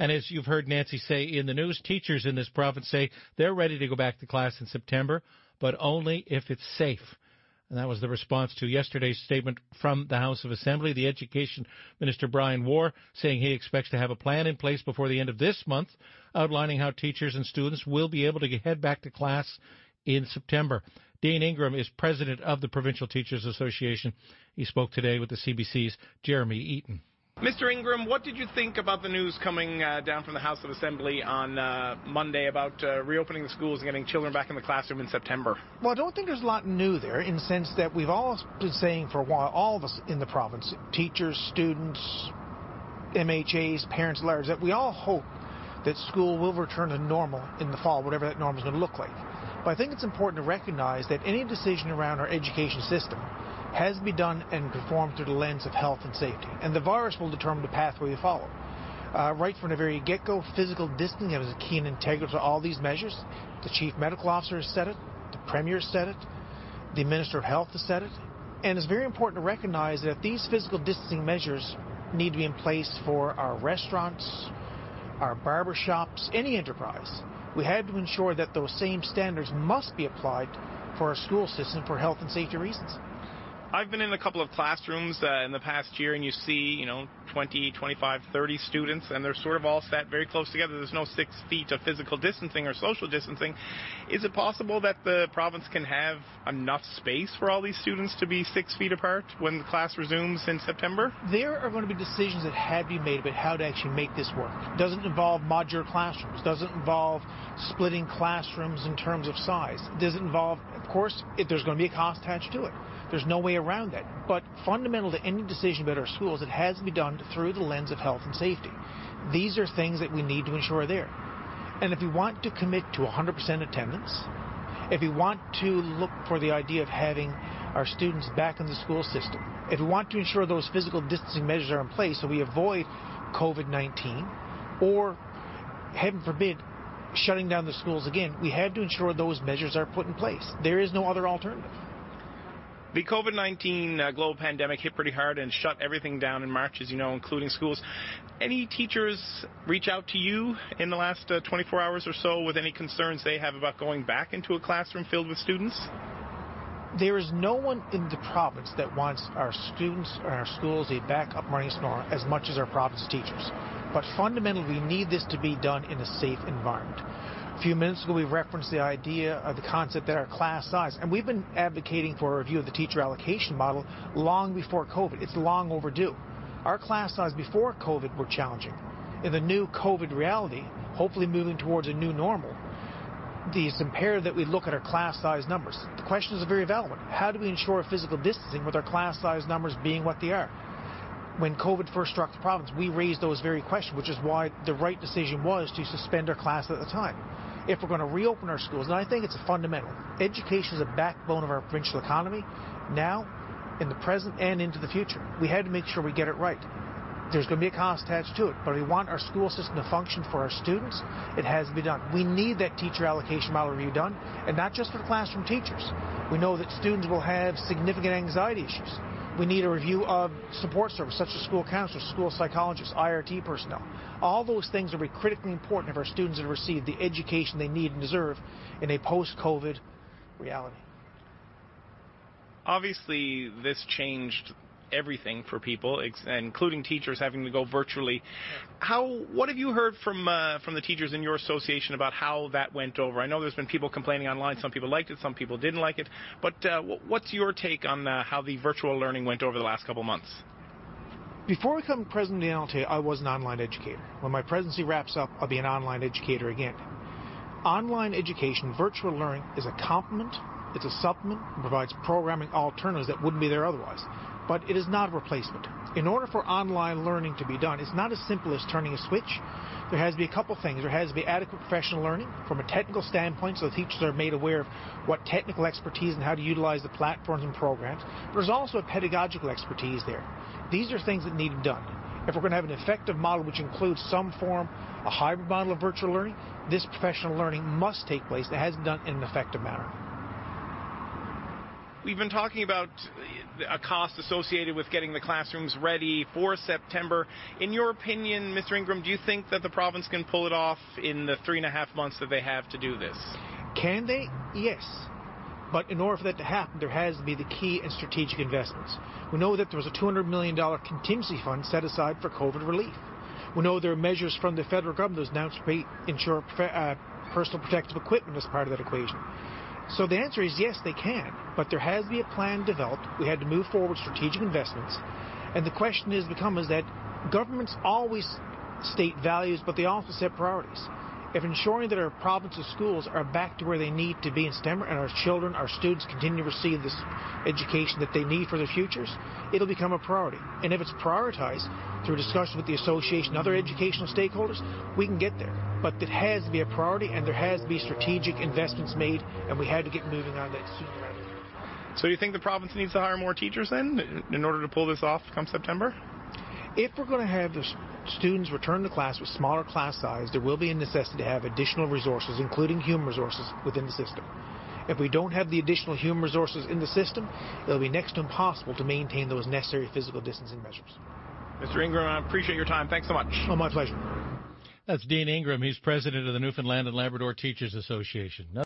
And as you've heard Nancy say in the news, teachers in this province say they're ready to go back to class in September, but only if it's safe. And that was the response to yesterday's statement from the House of Assembly. The Education Minister, Brian Warr, saying he expects to have a plan in place before the end of this month, outlining how teachers and students will be able to head back to class in September. Dean Ingram is president of the Provincial Teachers Association. He spoke today with the CBC's Jeremy Eaton. Mr. Ingram, what did you think about the news coming down from the House of Assembly on Monday about reopening the schools and getting children back in the classroom in September? Well, I don't think there's a lot new there in the sense that we've all been saying for a while, all of us in the province, teachers, students, MHAs, parents, large, that we all hope that school will return to normal in the fall, whatever that normal is going to look like. But I think it's important to recognize that any decision around our education system has to be done and conformed through the lens of health and safety. And the virus will determine the pathway we follow. Right from the very get-go, physical distancing is a key and integral to all these measures. The Chief Medical Officer has said it, the Premier has said it, the Minister of Health has said it. And it's very important to recognize that these physical distancing measures need to be in place for our restaurants, our barber shops, any enterprise. We have to ensure that those same standards must be applied for our school system for health and safety reasons. I've been in a couple of classrooms in the past year, and you see, 20, 25, 30 students, and they're sort of all sat very close together. There's no 6 feet of physical distancing or social distancing. Is it possible that the province can have enough space for all these students to be 6 feet apart when the class resumes in September? There are going to be decisions that have to be made about how to actually make this work. It doesn't involve modular classrooms. It doesn't involve splitting classrooms in terms of size. It doesn't involve, of course, there's going to be a cost attached to it. There's no way around that. But fundamental to any decision about our schools, it has to be done through the lens of health and safety. These are things that we need to ensure are there. And if we want to commit to 100% attendance, if we want to look for the idea of having our students back in the school system, if we want to ensure those physical distancing measures are in place so we avoid COVID-19 or, heaven forbid, shutting down the schools again, we have to ensure those measures are put in place. There is no other alternative. The COVID-19 global pandemic hit pretty hard and shut everything down in March, as you know, including schools. Any teachers reach out to you in the last 24 hours or so with any concerns they have about going back into a classroom filled with students? There is no one in the province that wants our students and our schools to be back up running tomorrow as much as our province teachers. But fundamentally, we need this to be done in a safe environment. A few minutes ago, we referenced the idea of the concept that our class size, and we've been advocating for a review of the teacher allocation model long before COVID. It's long overdue. Our class size before COVID were challenging. In the new COVID reality, hopefully moving towards a new normal, it's imperative that we look at our class size numbers. The question is a very valid one. How do we ensure physical distancing with our class size numbers being what they are? When COVID first struck the province, we raised those very questions, which is why the right decision was to suspend our class at the time. If we're going to reopen our schools, and I think it's a fundamental, education is a backbone of our provincial economy, now, in the present, and into the future. We had to make sure we get it right. There's going to be a cost attached to it, but if we want our school system to function for our students, it has to be done. We need that teacher allocation model review done, and not just for the classroom teachers. We know that students will have significant anxiety issues. We need a review of support services such as school counselors, school psychologists, IRT personnel. All those things are critically important if our students have received the education they need and deserve in a post-COVID reality. Obviously, this changed everything for people, including teachers having to go virtually. What have you heard from the teachers in your association about how that went over? I know there's been people complaining online. Some people liked it, some people didn't like it. But what's your take on how the virtual learning went over the last couple months? Before I became president of the NLTA, I was an online educator. When my presidency wraps up, I'll be an online educator again. Online education, virtual learning, is a complement, it's a supplement, and provides programming alternatives that wouldn't be there otherwise. But it is not a replacement. In order for online learning to be done, it's not as simple as turning a switch. There has to be a couple things. There has to be adequate professional learning from a technical standpoint, so the teachers are made aware of what technical expertise and how to utilize the platforms and programs. But there's also a pedagogical expertise there. These are things that need to be done. If we're going to have an effective model which includes some form, a hybrid model of virtual learning, this professional learning must take place. It has been done in an effective manner. We've been talking about a cost associated with getting the classrooms ready for September. In your opinion, Mr. Ingram, do you think that the province can pull it off in the 3.5 months that they have to do this? Can they? Yes. But in order for that to happen, there has to be the key and strategic investments. We know that there was a $200 million contingency fund set aside for COVID relief. We know there are measures from the federal government that was announced to ensure personal protective equipment as part of that equation. So the answer is yes, they can, but there has to be a plan developed. We had to move forward strategic investments. And the question is that governments always state values, but they also set priorities. If ensuring that our province's schools are back to where they need to be in September and our children, our students continue to receive this education that they need for their futures, it'll become a priority. And if it's prioritized through discussion with the association and other educational stakeholders, we can get there. But it has to be a priority and there has to be strategic investments made, and we had to get moving on that sooner rather than later. So you think the province needs to hire more teachers then in order to pull this off come September? If we're going to have the students return to class with smaller class size, there will be a necessity to have additional resources, including human resources, within the system. If we don't have the additional human resources in the system, it'll be next to impossible to maintain those necessary physical distancing measures. Mr. Ingram, I appreciate your time. Thanks so much. Oh, my pleasure. That's Dean Ingram. He's president of the Newfoundland and Labrador Teachers Association.